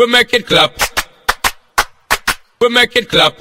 We make it clap. We make it clap.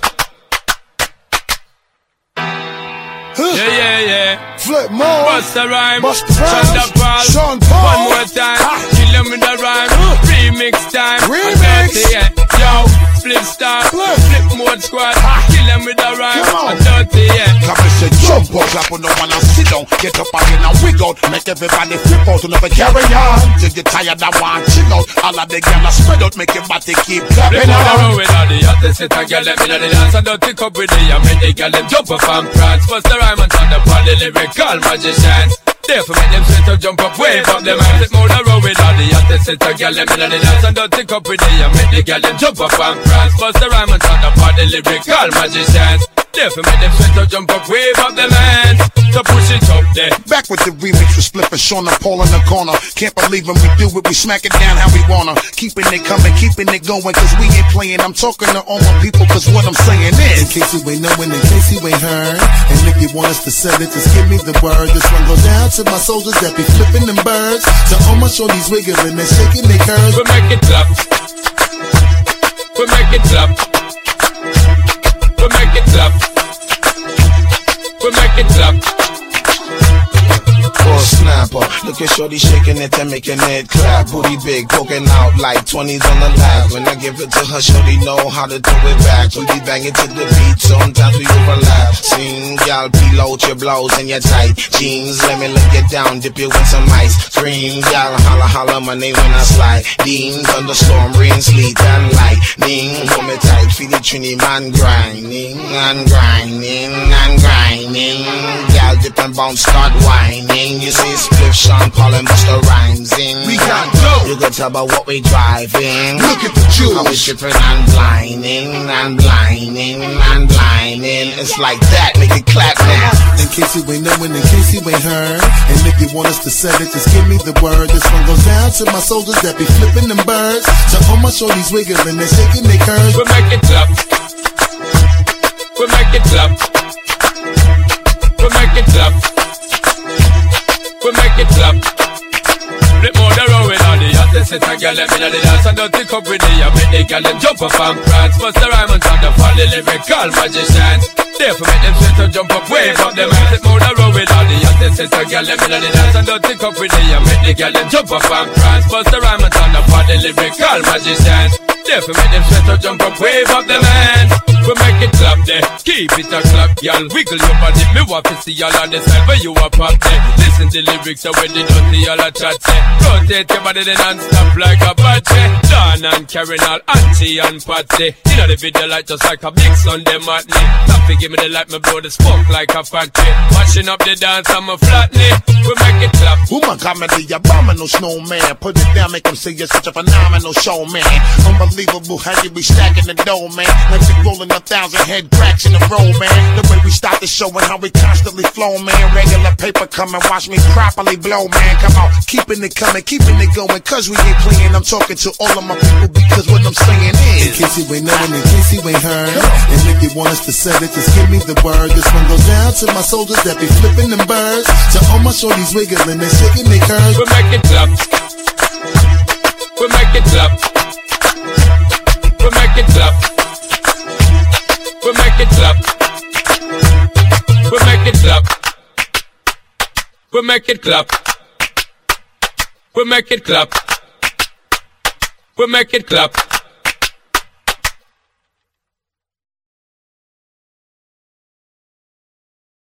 Yeah. Flip mode. Bust a rhyme. Sean Paul. One more time. Kill him with a rhyme. Remix time. Remix. Yo, flip star. Flip mode squad. Kill him with a rhyme. Come on. Come on, say jump up, clap on the one and sit down. Get up again and wiggle. Make everybody flip out and never carry on. Till you tired and want chill out. All of the gyal spread out, make your body keep clapping on. With all the hottest hit and gyal them in the dance. And don't think up with the make the gyal them jump up and prance. Bust the rhyme and turn up on the lyrical magicians. Therefore make them straight up, jump up, wave up them hands. Take more the road with all the hottest hit and gyal them in the dance. And don't think up with the make the gyal them jump up and prance. Bust the rhyme and turn up on the lyrical magicians. Therefore make them straight up, jump up, wave up them hands. So push it up there. Back with the remix with Spliff and Sean and Paul in the corner. Can't believe when we do it, we smack it down how we wanna. Keeping it coming, keeping it going, cause we ain't playing. I'm talking to all my people, cause what I'm saying is, in case you ain't knowing, in case you ain't heard, and if you want us to sell it, just give me the word. This one goes down to my soldiers that be flipping them birds. To all my shorties wiggling and shaking their curves. We make it clap. We make it clap. We make it clap. We make it clap. Snapper, look at shorty shaking it and making it clap. Booty big, poking out like 20s on the lap. When I give it to her, shorty know how to do it back. We be banging to the beat, sometimes we overlap. Sing, y'all peel out your blouse and your tight jeans. Let me look it down, dip you in some ice. Scream, y'all holla holla my name when I slide. Dean, thunderstorm, rain, sleet and lightning. Hold me tight, feel the Trini man grinding and grinding and grinding. Y'all dip and bounce, start whining. You see Spliff, Sean Paul and Busta Rhymes in. We got dope. You can tell by what we driving. Look at the juice. How we stripping and blinding and blinding and blinding. It's like that, make it clap now. In case you ain't knowing, in case you ain't heard, and if you want us to sell it, just give me the word. This one goes down to my soldiers that be flipping them birds. To all my shorties wiggling and shaking their curves. We make it clap. We make it clap. We make it clap. We make it clap. Flip more the road with all the hottest hit and gyal them in the dance. And don't think up with the make the gyal them jump up and prance. Bust the rhyme and turn up on the lyrical magicians. Therefore make them straight up, jump up, wave up them hands. Flip more the road with all the hottest hit and gyal them in the dance. And don't think up with the make the gyal them jump up and prance. Bust the rhyme and turn up on the lyrical magicians. Therefore make them straight up, jump up, wave up them hands. We make it clap there, keep it a clap, y'all. Wiggle your body, me want to see y'all on the side where you are pop there. Listen to lyrics, so when they don't see y'all a chat there. Rotate your body then non-stop like a battery. Dawn and Karen all auntie and Patsy. You know the video like just like a big Sunday matinee. Taffy give me the light, me blow the smoke like a factory. Mashing up the dance, I'm a flatney. We make it clap. Woman comedy, abominable snowman. Put it down, make them say you're such a phenomenal showman. Unbelievable how you be stacking the dough, man. Like we rolling 1,000 head cracks in a row, man. The way we start the show and how we constantly flow, man. Regular paper coming, watch me properly blow, man. Come on, keeping it coming, keeping it going, cause we ain't playing. I'm talking to all of my people because what I'm saying is, in case you ain't knowing, in case you ain't heard, and if you want us to sell it, just give me the word. This one goes down to my soldiers that be flipping them birds. To all my shorties wiggling and shaking their curves. We make it clap. We make it clap. We make it clap. We make it clap. We make it clap. We make it clap. We make it clap. We make it clap.